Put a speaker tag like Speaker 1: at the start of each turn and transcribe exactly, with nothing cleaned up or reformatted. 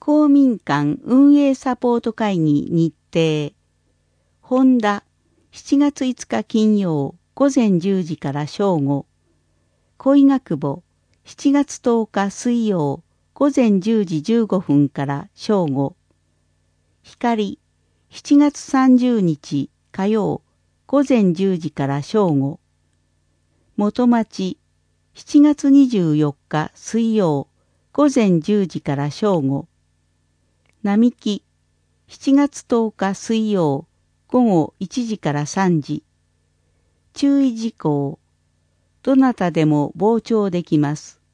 Speaker 1: 公民館運営サポート会議日程。本田、しちがついつか金曜午前じゅうじから正午。小医学部、しちがつとおか水曜午前じゅうじじゅうごふんから正午。光、しちがつさんじゅうにち火曜午前じゅうじから正午。元町、しちがつにじゅうよっか水曜午前じゅうじから正午。並木、しちがつとおか水曜午後いちじからさんじ。注意事項。どなたでも傍聴できます。